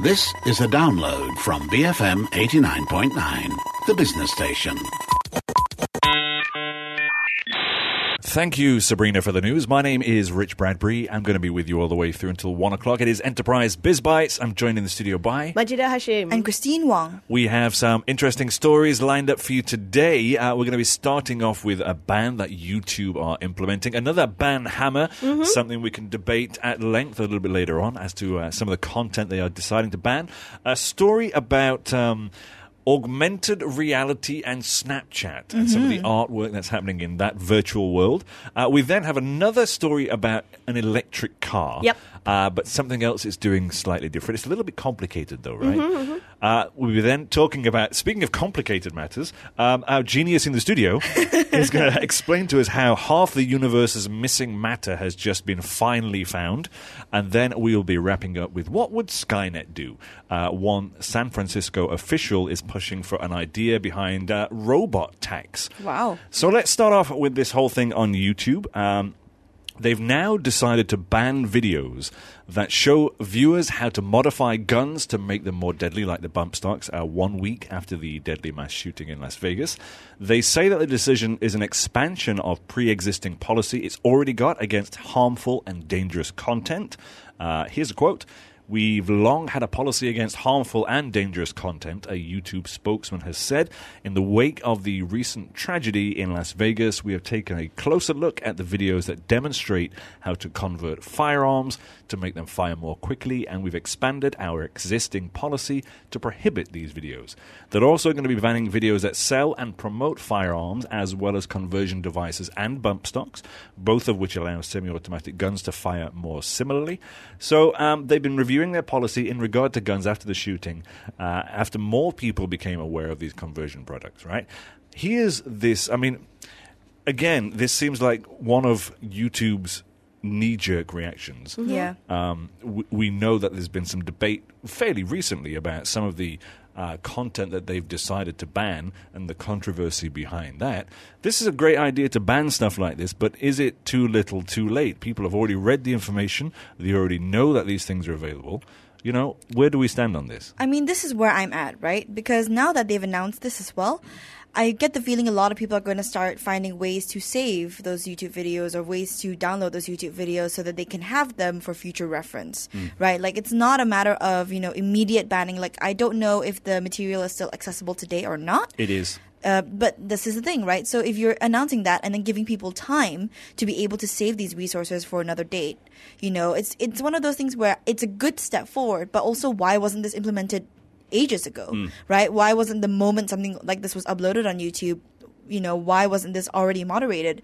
This is a download from BFM 89.9, the business station. Thank you, Sabrina, for the news. My name is Rich Bradbury. I'm going to be with you all the way through until 1 o'clock. It is Enterprise Biz Bites. I'm joined in the studio by Majida Hashim and Christine Wong. We have some interesting stories lined up for you today. We're going to be starting off with a ban that YouTube are implementing. Another ban hammer, something we can debate at length a little bit later on as to some of the content they are deciding to ban. A story about augmented reality and Snapchat and some of the artwork that's happening in that virtual world. We then have another story about an electric car, but something else is doing slightly different. It's a little bit complicated though, right? We'll be then talking about, speaking of complicated matters, our genius in the studio is going to explain to us how half the universe's missing matter has just been finally found. And then we'll be wrapping up with what would Skynet do? One San Francisco official is pushing for an idea behind robot tax. Wow. So let's start off with this whole thing on YouTube. They've now decided to ban videos that show viewers how to modify guns to make them more deadly, like the bump stocks, 1 week after the deadly mass shooting in Las Vegas. They say that the decision is an expansion of pre-existing policy it's already got against harmful and dangerous content. Here's a quote. "We've long had a policy against harmful and dangerous content," a YouTube spokesman has said. "In the wake of the recent tragedy in Las Vegas, we have taken a closer look at the videos that demonstrate how to convert firearms to make them fire more quickly, and we've expanded our existing policy to prohibit these videos. They're also going to be banning videos that sell and promote firearms, as well as conversion devices and bump stocks, both of which allow semi-automatic guns to fire more similarly." So they've been reviewing their policy in regard to guns after the shooting, after more people became aware of these conversion products, right? Here's this, I mean, again, this seems like one of YouTube's knee-jerk reactions. Yeah. We know that there's been some debate fairly recently about some of the content that they've decided to ban and the controversy behind that. This is a great idea to ban stuff like this, but is it too little too late? People have already read the information. They already know that these things are available. You know, where do we stand on this? I mean, this is where I'm at, right? Because now that they've announced this as well, I get the feeling a lot of people are going to start finding ways to save those YouTube videos or ways to download those YouTube videos so that they can have them for future reference, right? Like, it's not a matter of, immediate banning. Like, I don't know if the material is still accessible today or not. It is. But this is the thing, right? So if you're announcing that and then giving people time to be able to save these resources for another date, it's one of those things where it's a good step forward, but also why wasn't this implemented ages ago, right? Why wasn't the moment something like this was uploaded on YouTube, why wasn't this already moderated?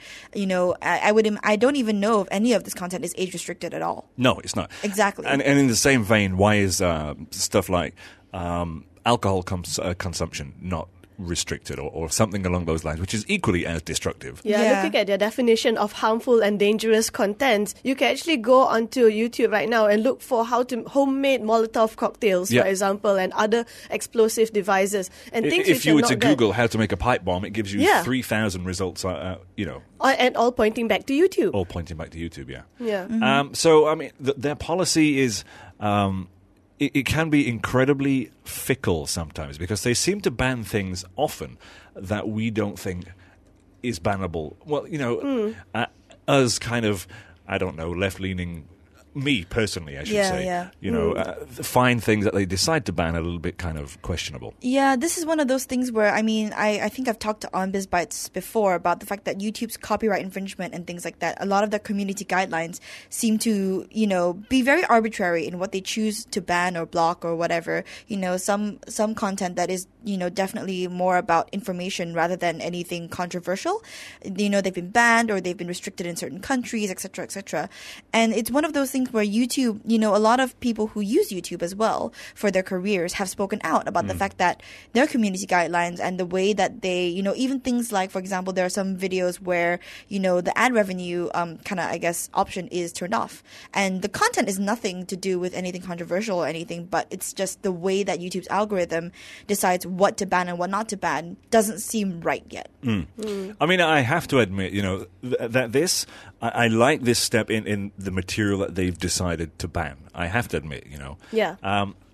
I don't even know if any of this content is age restricted at all. No, it's not. Exactly. And in the same vein, why is stuff like alcohol consumption not restricted or something along those lines, which is equally as destructive? Looking at their definition of harmful and dangerous content, you can actually go onto YouTube right now and look for how to homemade Molotov cocktails, for example, and other explosive devices and things. If you were to Google how to make a pipe bomb, it gives you 3,000 results. And all pointing back to YouTube. All pointing back to YouTube. Yeah. So I mean, their policy is. It can be incredibly fickle sometimes because they seem to ban things often that we don't think is bannable. Well, us kind of, I don't know, left-leaning, me personally, I should say, find things that they decide to ban a little bit kind of questionable. Yeah, this is one of those things where, I think I've talked on Biz Bites before about the fact that YouTube's copyright infringement and things like that, a lot of the community guidelines seem to, be very arbitrary in what they choose to ban or block or whatever. Some content that is, definitely more about information rather than anything controversial. They've been banned or they've been restricted in certain countries, et cetera, et cetera. And it's one of those things where YouTube, a lot of people who use YouTube as well for their careers have spoken out about the fact that their community guidelines and the way that they, even things like, for example, there are some videos where, the ad revenue option is turned off. And the content is nothing to do with anything controversial or anything, but it's just the way that YouTube's algorithm decides what to ban and what not to ban doesn't seem right yet. I mean, I have to admit, that I like this step in the material that they've decided to ban. I have to admit, Yeah.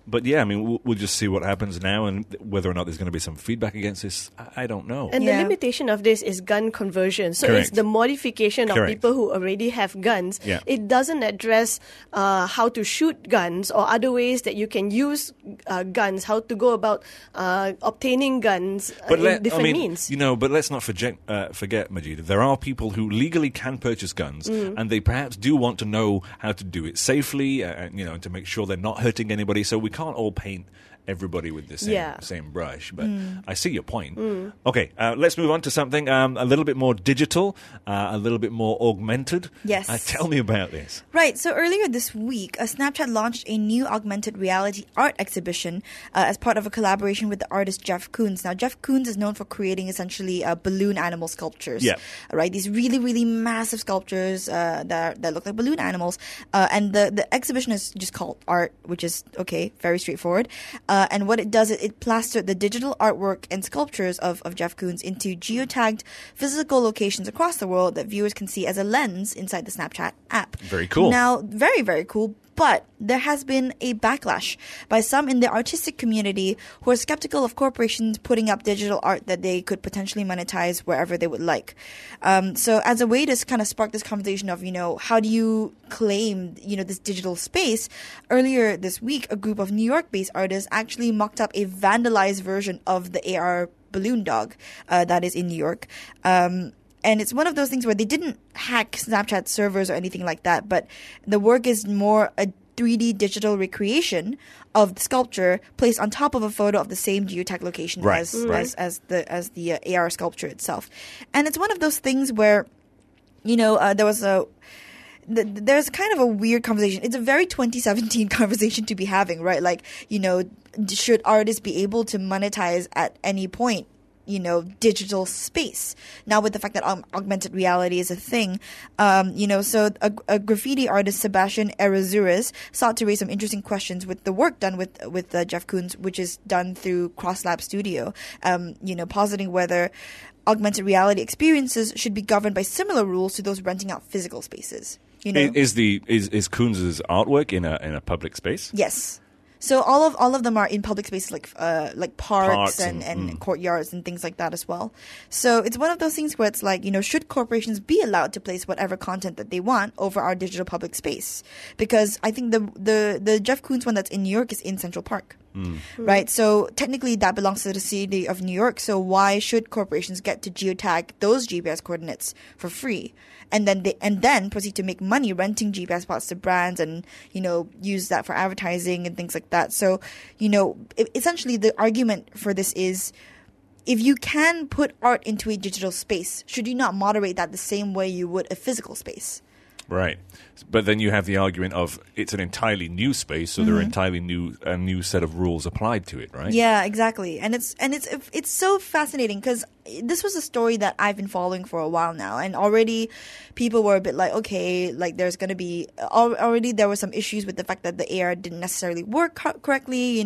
But yeah, I mean, we'll just see what happens now, and whether or not there's going to be some feedback against this, I don't know. And the limitation of this is gun conversion. So Correct. it's the modification of Correct. people who already have guns. Yeah. It doesn't address how to shoot guns or other ways that you can use guns, how to go about obtaining guns in different means. But let's not forget, Majid, there are people who legally can purchase guns, and they perhaps do want to know how to do it safely, and to make sure they're not hurting anybody. So we can't all paint everybody with the same brush. But I see your point. Okay, let's move on to something a little bit more digital, a little bit more augmented. Yes. Tell me about this. Right. So earlier this week, Snapchat launched a new augmented reality art exhibition as part of a collaboration with the artist Jeff Koons. Now, Jeff Koons is known for creating essentially balloon animal sculptures. Yeah. Right. These really, really massive sculptures that look like balloon animals. And the exhibition is just called Art, which is, very straightforward. And what it does, it plastered the digital artwork and sculptures of Jeff Koons into geotagged physical locations across the world that viewers can see as a lens inside the Snapchat app. Very cool. Now, very, very cool. But there has been a backlash by some in the artistic community who are skeptical of corporations putting up digital art that they could potentially monetize wherever they would like. So as a way to kind of spark this conversation of, how do you claim, this digital space, earlier this week, a group of New York-based artists actually mocked up a vandalized version of the AR balloon dog that is in New York. And it's one of those things where they didn't hack Snapchat servers or anything like that, but the work is more a 3D digital recreation of the sculpture placed on top of a photo of the same geotag location as the AR sculpture itself. And it's one of those things where, there's kind of a weird conversation. It's a very 2017 conversation to be having, right? Like, should artists be able to monetize at any point digital space? Now, with the fact that augmented reality is a thing, so a graffiti artist, Sebastian Errázuriz, sought to raise some interesting questions with the work done with Jeff Koons, which is done through CrossLab Studio, positing whether augmented reality experiences should be governed by similar rules to those renting out physical spaces. Is Koons' artwork in a public space? Yes. So all of them are in public spaces like parks and courtyards and things like that as well. So it's one of those things where it's like, should corporations be allowed to place whatever content that they want over our digital public space? Because I think the Jeff Koons one that's in New York is in Central Park. Right? So technically that belongs to the city of New York. So why should corporations get to geotag those GPS coordinates for free? And then proceed to make money renting GPS spots to brands and, use that for advertising and things like that. So, essentially the argument for this is, if you can put art into a digital space, should you not moderate that the same way you would a physical space? Right. But then you have the argument of it's an entirely new space, so there are entirely a new set of rules applied to it, right? Yeah, exactly. And it's so fascinating because this was a story that I've been following for a while now, and already people were a bit like, okay, like there's going to be already there were some issues with the fact that the AR didn't necessarily work correctly,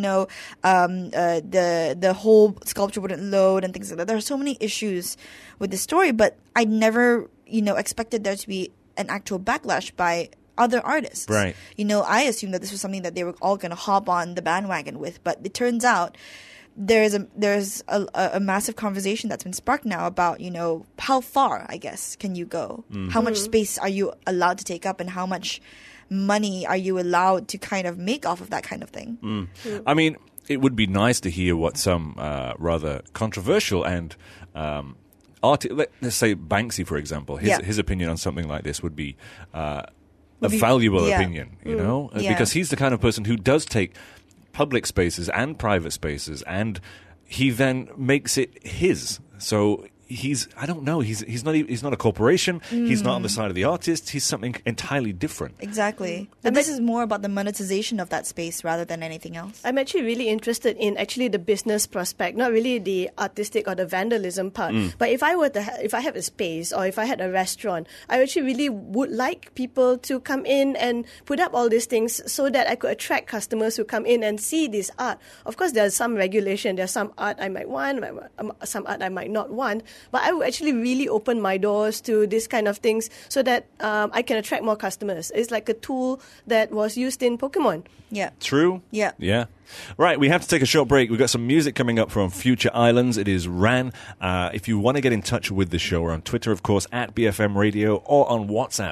the whole sculpture wouldn't load and things like that. There are so many issues with the story, but I never, expected there to be an actual backlash by other artists. Right. I assumed that this was something that they were all going to hop on the bandwagon with, but it turns out there's a massive conversation that's been sparked now about, how far, I guess, can you go? How much space are you allowed to take up, and how much money are you allowed to kind of make off of that kind of thing? I mean, it would be nice to hear what some rather controversial and let's say Banksy, for example, his opinion on something like this would be a valuable opinion, because he's the kind of person who does take public spaces and private spaces and he then makes it his. So I don't know, he's not a corporation, he's not on the side of the artist, he's something entirely different. Exactly. And this is more about the monetization of that space rather than anything else. I'm actually really interested in the business prospect, not really the artistic or the vandalism part. But if I have a space, or if I had a restaurant, I actually really would like people to come in and put up all these things so that I could attract customers who come in and see this art. Of course, there's some regulation, there's some art I might want, some art I might not want. But I would actually really open my doors to this kind of things so that I can attract more customers. It's like a tool that was used in Pokemon. Yeah. True? Yeah. Yeah. Right, we have to take a short break. We've got some music coming up from Future Islands. It is Ran. If you want to get in touch with the show, we're on Twitter, of course, at BFM Radio, or on WhatsApp,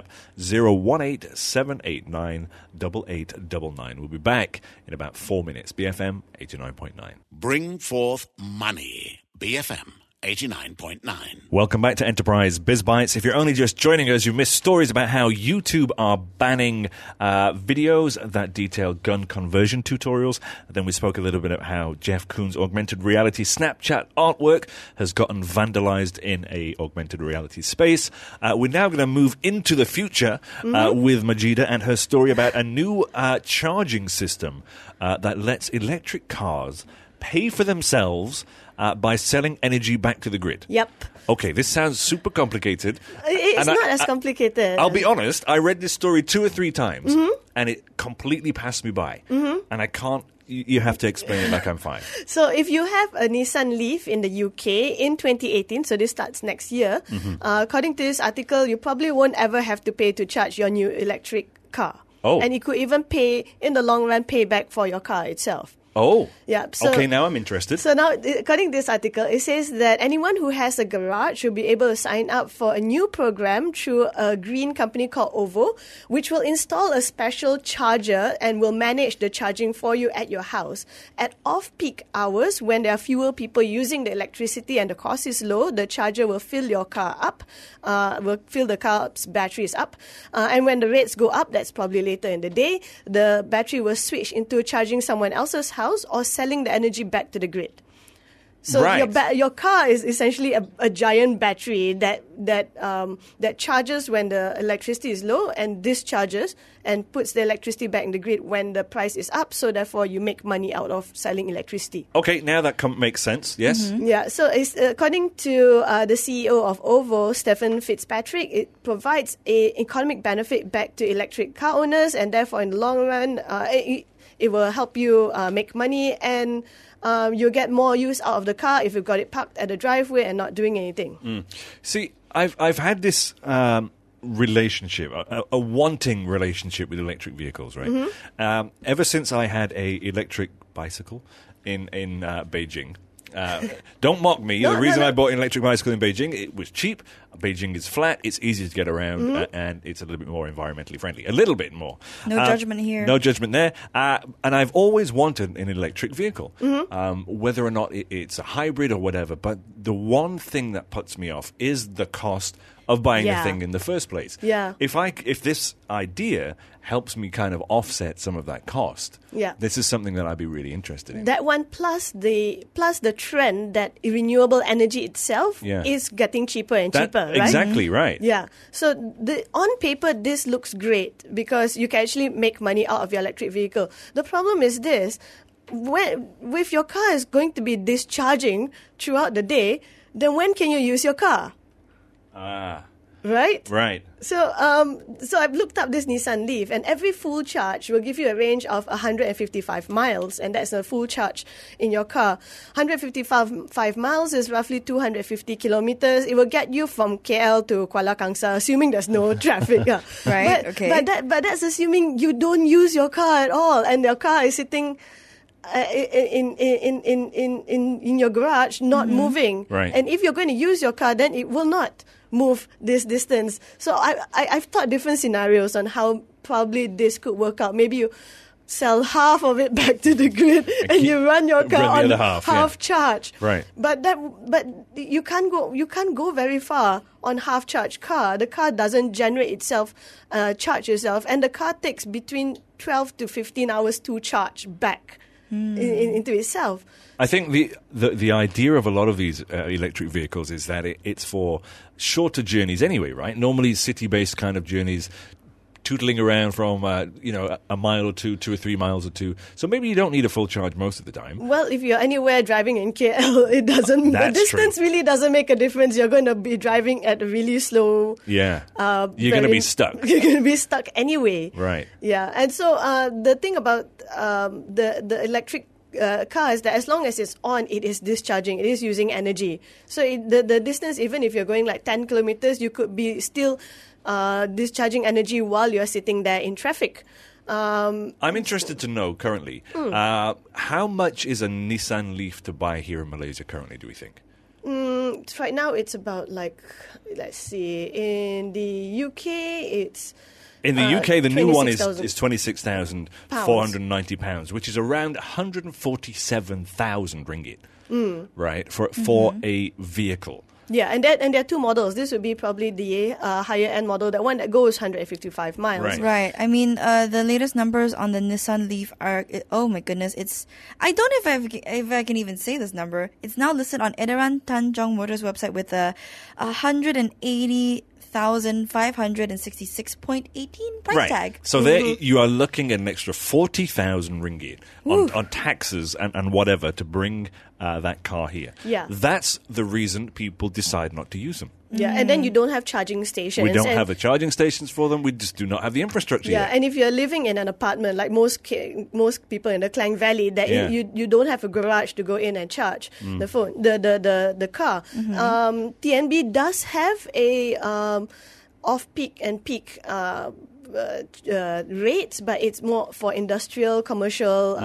018-789-8899. We'll be back in about 4 minutes. BFM 89.9. Bring forth money. BFM 89.9. Welcome back to Enterprise BizBytes. If you're only just joining us, you missed stories about how YouTube are banning videos that detail gun conversion tutorials. Then we spoke a little bit about how Jeff Koons' augmented reality Snapchat artwork has gotten vandalized in a augmented reality space. We're now going to move into the future with Majida and her story about a new charging system that lets electric cars pay for themselves by selling energy back to the grid. Yep. Okay, this sounds super complicated. It's not as complicated. I'll be honest, I read this story 2 or 3 times, and it completely passed me by. And I can't... You have to explain it like I'm 5. So if you have a Nissan Leaf in the UK in 2018, so this starts next year, according to this article, you probably won't ever have to pay to charge your new electric car. Oh. And you could even pay, in the long run, pay back for your car itself. Oh. Yeah. So, okay, now I'm interested. So now, according to this article, it says that anyone who has a garage will be able to sign up for a new program through a green company called OVO, which will install a special charger and will manage the charging for you at your house. At off-peak hours, when there are fewer people using the electricity and the cost is low, the charger will fill your car up, will fill the car's batteries up. And when the rates go up, that's probably later in the day, the battery will switch into charging someone else's house or selling the energy back to the grid. So Right. your car is essentially a giant battery that charges when the electricity is low and discharges and puts the electricity back in the grid when the price is up. So therefore, you make money out of selling electricity. Okay, now that makes sense, yes? Yeah, so it's, according to the CEO of OVO, Stephen Fitzpatrick, it provides an economic benefit back to electric car owners, and therefore, in the long run, it will help you make money, and you'll get more use out of the car if you've got it parked at the driveway and not doing anything. See, I've had this relationship, a wanting relationship with electric vehicles, right? Ever since I had a electric bicycle in Beijing. Don't mock me. The reason I bought an electric bicycle in Beijing, it was cheap. Beijing is flat. It's easy to get around, and it's a little bit more environmentally friendly. A little bit more. No judgment here. No judgment there. And I've always wanted an electric vehicle, whether or not it's a hybrid or whatever. But the one thing that puts me off is the cost of buying the thing in the first place. Yeah. If this idea helps me kind of offset some of that cost, this is something that I'd be really interested in. That one plus the trend that renewable energy itself is getting cheaper and cheaper, right? Exactly right. Yeah. So on paper, this looks great because you can actually make money out of your electric vehicle. The problem is this. If your car is going to be discharging throughout the day, then when can you use your car? Right? Right. So I've looked up this Nissan Leaf, and every full charge will give you a range of 155 miles, and that's a full charge in your car. 155 miles is roughly 250 kilometers. It will get you from KL to Kuala Kangsar, assuming there's no traffic. Right, okay. But that's assuming you don't use your car at all, and your car is sitting in your garage, not moving. Right. And if you're going to use your car, then it will not move this distance. So I've thought different scenarios on how probably this could work out. Maybe you sell half of it back to the grid and you run your car on half charge. Right. But you can't go very far on half charge car. The car doesn't generate itself, charge itself, and the car takes between 12 to 15 hours to charge back into itself. I think the idea of a lot of these electric vehicles is that it's for shorter journeys anyway, right? Normally city-based kind of journeys, tootling around from a mile or 2 or 3 miles or 2. So maybe you don't need a full charge most of the time. Well, if you're anywhere driving in KL, it doesn't. The distance really doesn't make a difference. You're going to be driving at a really slow. Yeah. You're going to be stuck. You're going to be stuck anyway. Right. Yeah, and so the thing about the electric car is that as long as it's on, it is discharging, it is using energy. So the distance, even if you're going like 10 kilometers, you could be still discharging energy while you're sitting there in traffic. I'm interested to know currently, how much is a Nissan Leaf to buy here in Malaysia currently, do we think? Right now, it's about like, let's see, in the UK, it's... In the UK, the new one is £26,490, £26,490, which is around 147,000 ringgit, right, for a vehicle. Yeah, and there are two models. This would be probably the higher end model, that one that goes 155 miles. Right. Right. I mean, the latest numbers on the Nissan Leaf are, oh my goodness, I don't know if I can even say this number. It's now listed on Edaran Tanjong Motors website with a 180,566.18 price tag. So there you are looking at an extra 40,000 ringgit on taxes and whatever to bring that car here. Yeah. That's the reason people decide not to use them. Yeah, and then you don't have charging stations. We don't have the charging stations for them. We just do not have the infrastructure Yeah, yet. and if you're living in an apartment, like most people in the Klang Valley, that you don't have a garage to go in and charge the phone, the car. TNB does have a off-peak and peak rates, but it's more for industrial, commercial.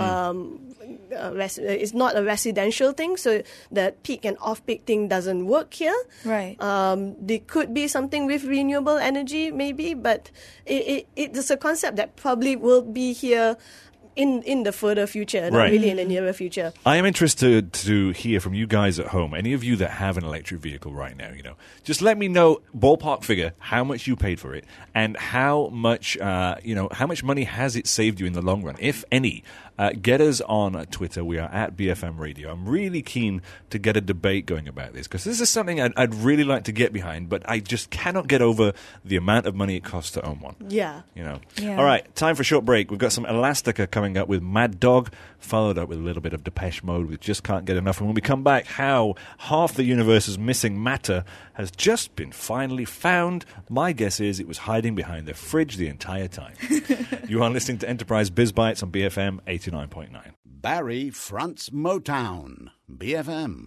It's not a residential thing, so the peak and off-peak thing doesn't work here. Right. There could be something with renewable energy, maybe, but it's a concept that probably will be here in the further future, not really in the nearer future. I am interested to hear from you guys at home. Any of you that have an electric vehicle right now, just let me know, ballpark figure, how much you paid for it, and how much money has it saved you in the long run, if any. Get us on Twitter. We are at BFM Radio. I'm really keen to get a debate going about this, because this is something I'd really like to get behind, but I just cannot get over the amount of money it costs to own one. Yeah. Yeah. All right, time for a short break. We've got some Elastica coming up with Mad Dog, followed up with a little bit of Depeche Mode with Just Can't Get Enough. And when we come back, how half the universe's missing matter has just been finally found. My guess is it was hiding behind the fridge the entire time. You are listening to Enterprise Biz Bites on BFM 89.9. Barry fronts Motown. BFM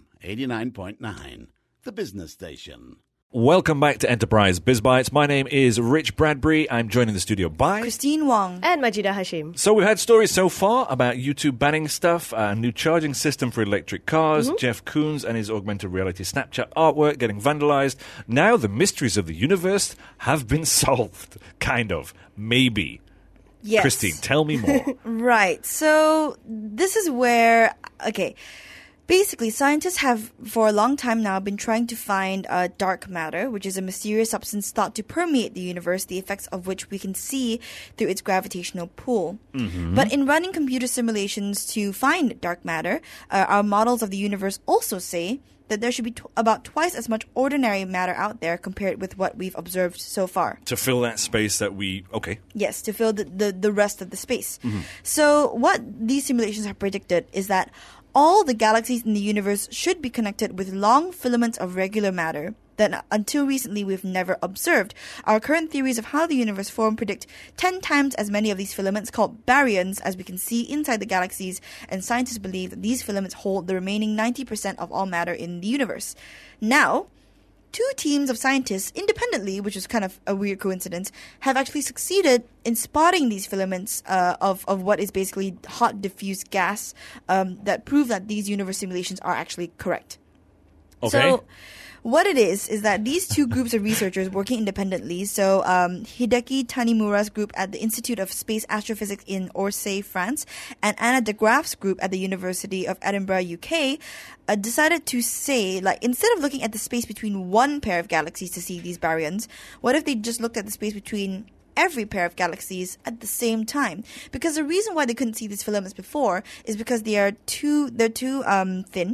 89.9. The business station. Welcome back to Enterprise Biz Bites. My name is Rich Bradbury. I'm joined in the studio by Christine Wong. And Majida Hashim. So we've had stories so far about YouTube banning stuff, a new charging system for electric cars, Jeff Koons and his augmented reality Snapchat artwork getting vandalized. Now the mysteries of the universe have been solved. Kind of. Maybe. Yes. Christine, tell me more. Right. So this is where, basically, scientists have, for a long time now, been trying to find dark matter, which is a mysterious substance thought to permeate the universe, the effects of which we can see through its gravitational pull. But in running computer simulations to find dark matter, our models of the universe also say that there should be about twice as much ordinary matter out there compared with what we've observed so far. To fill that space that Yes, to fill the rest of the space. So what these simulations have predicted is that all the galaxies in the universe should be connected with long filaments of regular matter that until recently we've never observed. Our current theories of how the universe formed predict 10 times as many of these filaments, called baryons, as we can see inside the galaxies, and scientists believe that these filaments hold the remaining 90% of all matter in the universe. Now, two teams of scientists independently, which is kind of a weird coincidence, have actually succeeded in spotting these filaments of what is basically hot diffuse gas that prove that these universe simulations are actually correct. Okay. So what it is that these two groups of researchers working independently, so Hideki Tanimura's group at the Institute of Space Astrophysics in Orsay, France, and Anna de Graaf's group at the University of Edinburgh, UK, decided to say, instead of looking at the space between one pair of galaxies to see these baryons, what if they just looked at the space between every pair of galaxies at the same time? Because the reason why they couldn't see these filaments before is because they're too thin,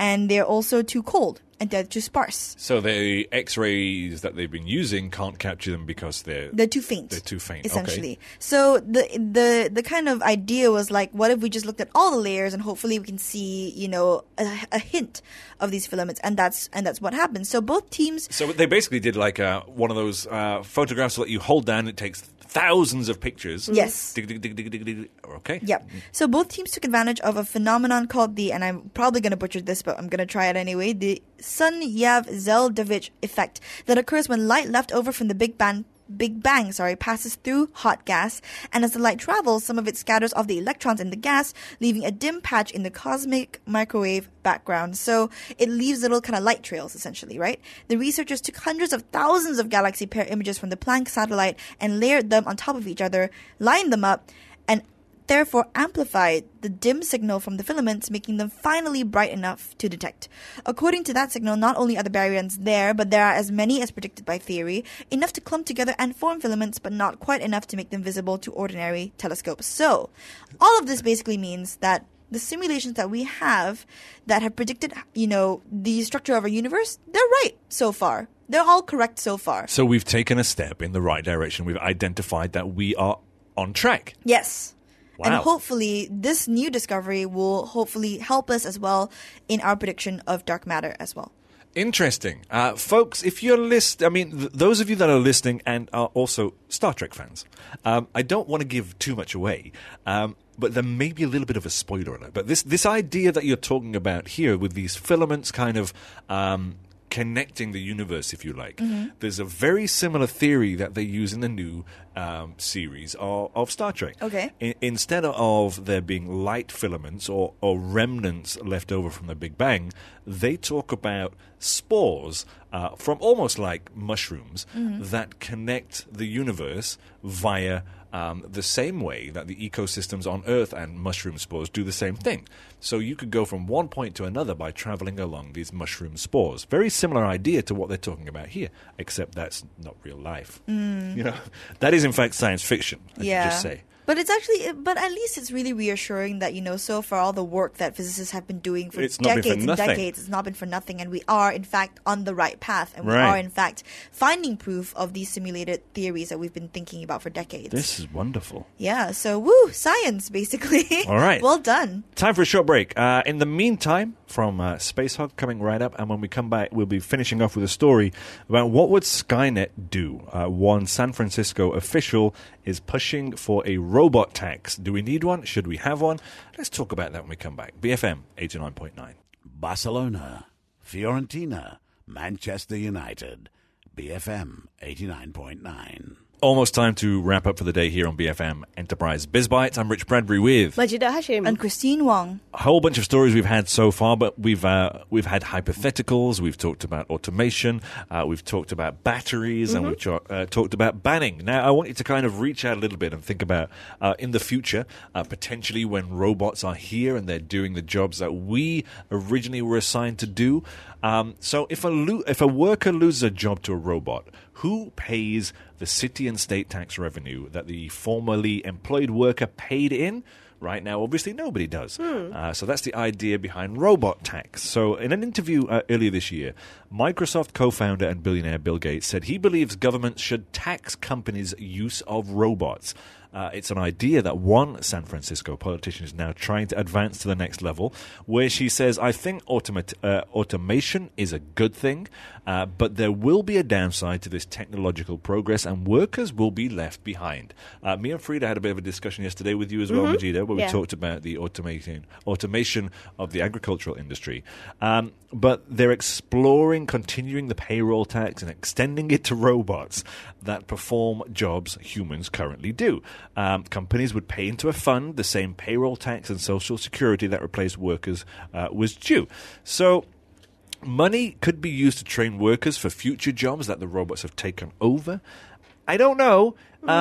and they're also too cold and they're too sparse. So the X-rays that they've been using can't capture them because they're too faint. They're too faint, essentially. Okay. So the kind of idea was like, what if we just looked at all the layers and hopefully we can see, a hint of these filaments, and that's what happens. So both teams. So they basically did like one of those photographs that you hold down. It takes thousands of pictures. Yes. Dig, dig, dig, dig, dig, dig. Okay. Yep. So both teams took advantage of a phenomenon called and I'm probably going to butcher this, but I'm going to try it anyway, the Sun-Yav-Zeldovich effect that occurs when light left over from the Big Bang passes through hot gas, and as the light travels, some of it scatters off the electrons in the gas, leaving a dim patch in the cosmic microwave background. So it leaves little kind of light trails, essentially, right? The researchers took hundreds of thousands of galaxy pair images from the Planck satellite and layered them on top of each other, lined them up, and therefore amplified the dim signal from the filaments, making them finally bright enough to detect. According to that signal, not only are the baryons there, but there are as many as predicted by theory, enough to clump together and form filaments, but not quite enough to make them visible to ordinary telescopes. So, all of this basically means that the simulations that we have that have predicted, the structure of our universe, they're right so far. They're all correct so far. So we've taken a step in the right direction. We've identified that we are on track. Yes. Wow. And hopefully, this new discovery will hopefully help us as well in our prediction of dark matter as well. Interesting. Folks, if you're those of you that are listening and are also Star Trek fans, I don't want to give too much away, but there may be a little bit of a spoiler alert. But this idea that you're talking about here with these filaments kind of connecting the universe, if you like. Mm-hmm. There's a very similar theory that they use in the new series of Star Trek. Okay. Instead of there being light filaments or remnants left over from the Big Bang, they talk about spores from almost like mushrooms that connect the universe via the same way that the ecosystems on Earth and mushroom spores do the same thing. So you could go from one point to another by traveling along these mushroom spores. Very similar idea to what they're talking about here, except that's not real life. That is in fact science fiction, I should just say. But but at least it's really reassuring that, so far all the work that physicists have been doing for decades and decades, it's not been for nothing. And we are, in fact, on the right path. And we are, in fact, finding proof of these simulated theories that we've been thinking about for decades. This is wonderful. Yeah. So, woo, science, basically. All right. Well done. Time for a short break. In the meantime, from Space Hog coming right up, and when we come back, we'll be finishing off with a story about what would Skynet do. One San Francisco official is pushing for a robot tax. Do we need one? Should we have one? Let's talk about that when we come back. BFM 89.9. Barcelona, Fiorentina, Manchester United. BFM 89.9. Almost time to wrap up for the day here on BFM Enterprise BizBytes. I'm Rich Bradbury with Majida Hashim and Christine Wong. A whole bunch of stories we've had so far, but we've had hypotheticals. We've talked about automation. We've talked about batteries, and we've talked about banning. Now, I want you to kind of reach out a little bit and think about in the future, potentially when robots are here and they're doing the jobs that we originally were assigned to do. So if a worker loses a job to a robot, who pays the city and state tax revenue that the formerly employed worker paid in? Right now, obviously, nobody does. So that's the idea behind robot tax. So in an interview earlier this year, Microsoft co-founder and billionaire Bill Gates said he believes governments should tax companies' use of robots. It's an idea that one San Francisco politician is now trying to advance to the next level, where she says, I think automation is a good thing, but there will be a downside to this technological progress and workers will be left behind. Me and Frida had a bit of a discussion yesterday with you as well, Majida, where we talked about the automation of the agricultural industry. But they're exploring continuing the payroll tax and extending it to robots that perform jobs humans currently do. Companies would pay into a fund the same payroll tax and social security that replaced workers was due. So money could be used to train workers for future jobs that the robots have taken over. I don't know.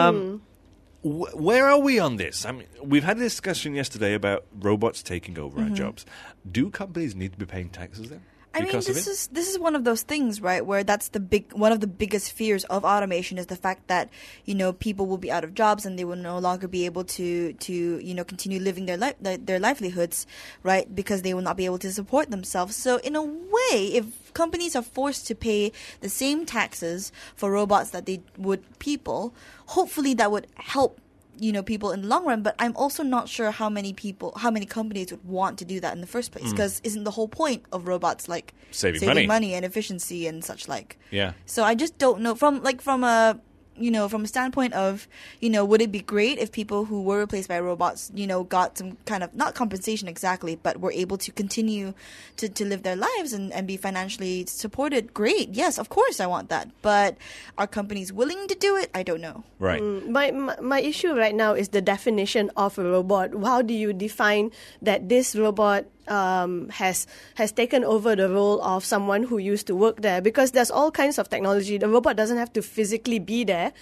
Where are we on this? I mean, we've had a discussion yesterday about robots taking over our jobs. Do companies need to be paying taxes then? I mean, because of it? this is one of those things, right? Where that's one of the biggest fears of automation is the fact that people will be out of jobs and they will no longer be able to continue living their livelihoods, right? Because they will not be able to support themselves. So in a way, if companies are forced to pay the same taxes for robots that they would people, hopefully that would help people in the long run, but I'm also not sure how many companies would want to do that in the first place, because isn't the whole point of robots like saving money and efficiency and such like? Yeah. So I just don't know from a standpoint of, would it be great if people who were replaced by robots, got some kind of, not compensation exactly, but were able to continue to live their lives and be financially supported? Great. Yes, of course I want that. But are companies willing to do it? I don't know. Right. My issue right now is the definition of a robot. How do you define that this robot has taken over the role of someone who used to work there? Because there's all kinds of technology. The robot doesn't have to physically be there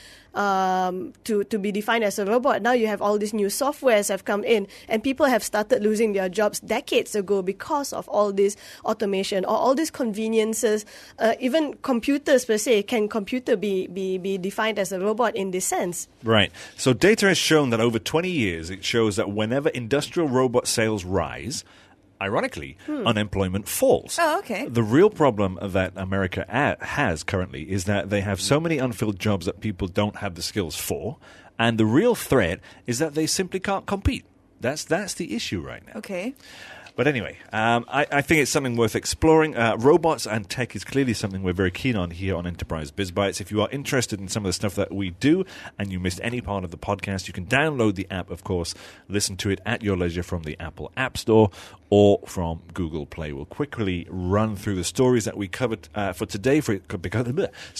to be defined as a robot. Now you have all these new softwares have come in, and people have started losing their jobs decades ago because of all this automation or all these conveniences. Even computers per se, can computer be defined as a robot in this sense? Right. So data has shown that over 20 years, it shows that whenever industrial robot sales rise, ironically, unemployment falls. Oh, okay. The real problem that America has currently is that they have so many unfilled jobs that people don't have the skills for, and the real threat is that they simply can't compete. That's the issue right now. Okay. But anyway, I think it's something worth exploring. Robots and tech is clearly something we're very keen on here on Enterprise BizBytes. If you are interested in some of the stuff that we do and you missed any part of the podcast, you can download the app, of course, listen to it at your leisure from the Apple App Store or from Google Play. We'll quickly run through the stories that we covered for today. Because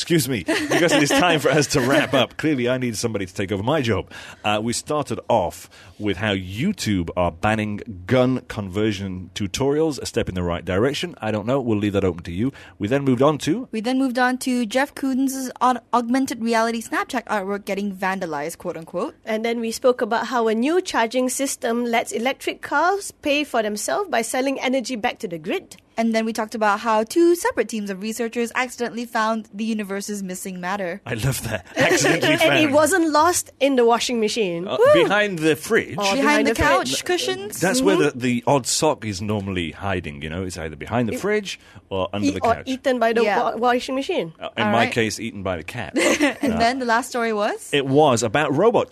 it is time for us to wrap up. Clearly, I need somebody to take over my job. We started off with how YouTube are banning gun conversion tutorials, a step in the right direction. I don't know. We'll leave that open to you. We then moved on to Jeff Koons' augmented reality Snapchat artwork getting vandalized, quote unquote. And then we spoke about how a new charging system lets electric cars pay for themselves by selling energy back to the grid. And then we talked about how two separate teams of researchers accidentally found the universe's missing matter. I love that. Accidentally found. And it wasn't lost in the washing machine. Behind the fridge. Behind the couch cushions. That's where the odd sock is normally hiding, It's either behind the fridge or under the couch. Or eaten by the washing machine. In my case, eaten by the cat. And then the last story was? It was about robot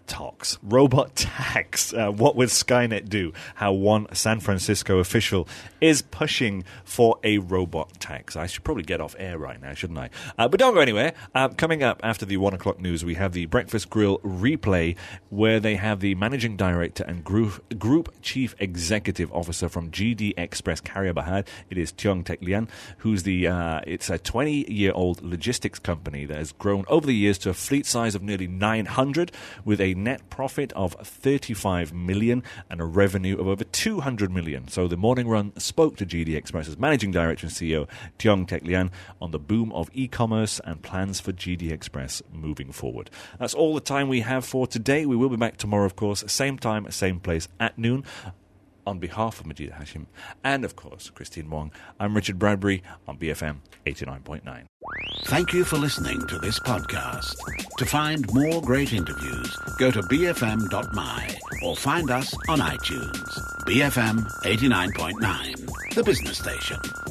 tax. What would Skynet do? How one San Francisco official is pushing for a robot tax. I should probably get off air right now, shouldn't I? But don't go anywhere. Coming up after the 1 o'clock news, we have the Breakfast Grill replay where they have the managing director and group chief executive officer from GD Express Carrier Bahad. It is Tiong Tek Lian, who's it's a 20-year-old logistics company that has grown over the years to a fleet size of nearly 900 with a net profit of 35 million and a revenue of over 200 million. So the Morning Run spoke to GD Express's managing director and CEO Tiong Tek Lian on the boom of e-commerce and plans for GD Express moving forward. That's all the time we have for today. We will be back tomorrow, of course, same time, same place at noon. On behalf of Majid Hashim and, of course, Christine Wong, I'm Richard Bradbury on BFM 89.9. Thank you for listening to this podcast. To find more great interviews, go to bfm.my or find us on iTunes. BFM 89.9, the business station.